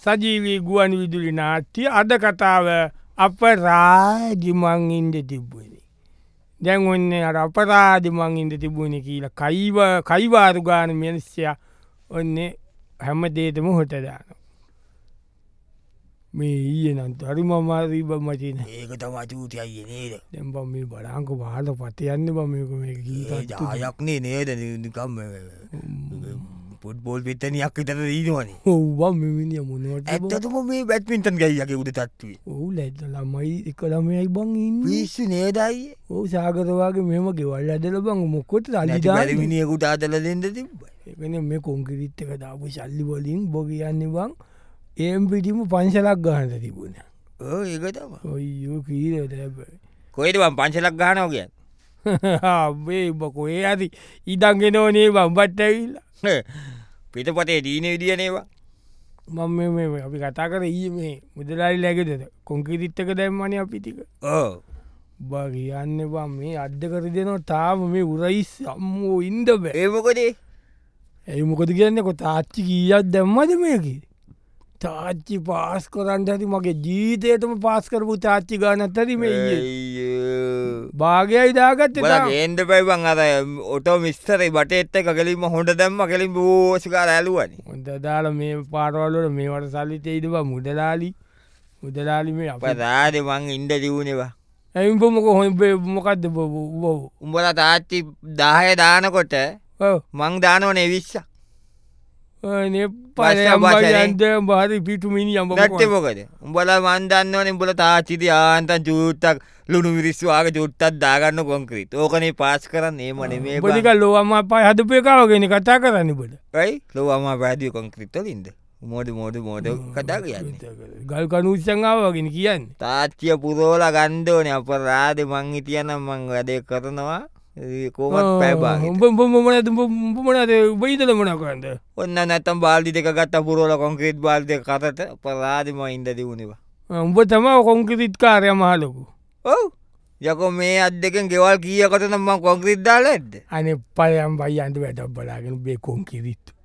සජීවී ගුවන් විදුලි නාට්‍ය අද කතාව අපරාධිමං ඉන්ද තිබ්බුණි. දැන් ඔන්න අර අපරාධිමං ඉන්ද තිබුණි කියලා කයිවාරු ගාන මිනිස්සය ඔන්න හැම දේටම හොට දානවා. මේ ඊය නන්ත හරි මමාරී බමතින ඒක තම අචූති අයිය නේද දැම්බ මේ බලාංක වාල පතයන්න බමක මේ ජායක්නේ නේද නිකම් පුට්බෝල් පිත්තනයක් විතර දීනවනේ ඔව්වා මෙමිනිිය මොනවට ඇත්තතුම මේ බැත්මින්ටන් ගයියක උද තත්වේ ඔහු ලැත්ත ළමයි එක ළමයයි බං ඉන්න පිස්සු නේදයි ඕ සාගතවාගේ මෙම ගෙවල් ඇදල බං මොකොට අලිමිනියකුට අදල දෙද තිබ එකන මේ කොංකිරිත් එක දාපු සල්ලි වලින් බො කියන්න බං ඒම් පිටිම පංශලක් ගානට තිබුණ ඒකතම ඔයෝ කීරට කොයිටවන් පංශලක් ගානෝ කිය බේ බකොේ ඇති ඉඩන්ගෙන ඕනේ බම්බට්ට ඇවිල්ලා පිට පතේ දීන විදිියනේවා මම මේ අපි කතා කර ඒ මේ මුදලාරි läගෙතද කොංකිරිත්තක දැම්මනය අපිටික බා කියන්න බා මේ අඩ්ඩ කර දෙනවා තාම මේ උරයිස් අම්මෝ ඉන්ද බෑ ඒමකොදේ ඇයි මොකද කියන්නකො තාච්චි කීයක් දැම්මද මේකි තාච්චි පාස් කරන්න ඇති මගේ ජීතයටම පාස් කරපු තාච්චි ගානත්තරි මේ භාගයයි දාගත්ත ඒන්ද පැයිබන් අර ඔටෝ මිස්තරයි බට එත්ත කලින්ම හොට දැම්ම කලින් බෝසිකාර ඇලුවනි හොඳ දාල මේ පාරවල්ලට මේවට සල්ලිතයිදවා මුදලාලි මුදලාලි මේ අප රාද මං ඉන්ඩ දියුණවා ඇයිම්පොමක හො මොකක්ද උඹල තාච්චි දාහය දානකොට මං දානවනේ විශ්ස පලයන්ද බාරි පිටුමිනි අම්බ නැට්ටමොකද උඹල මන්දන්නවන උඹල තාචිති ආන්තන් චූට්ටක් ලුණු විරිස්වාග චුට්ටත් දාගන්න කොංක්‍රීත් ඕකනේ පාස් කරන්න ඒමන මේ බලික ලොවම පයි හදපයකාවගෙන කතා කරන්න බට යි ලොවම පැදිය කොංක්‍රිත්තලින්ද මෝඩ මෝඩ කතා කියන්නේ ගල් කනුත්සංාවගෙන කියන්න තාච්චිය පුරෝල ගන්්දෝන අප රාද මං හිතියනම් මං වැඩේ කරනවා කෝමත් පැබා උඹමනද බයිතල මන කරන්න ඔන්න නැතම් බාල්දි දෙක ගත්ත පුරෝල කොංක්‍රීට් බාල්දය කරට පරාදිම ඉන්ද දියුණවා උඹ තම කොංකිරිත් කාරය මහලොකු ඔව් යකො මේ අත් දෙකෙන් ගෙවල් කියකට නම්ම කොංක්‍රීට් දාල ඇද අන පලයම් බයින්ට වැටක් බලාගෙන බේ කොංකිරිත්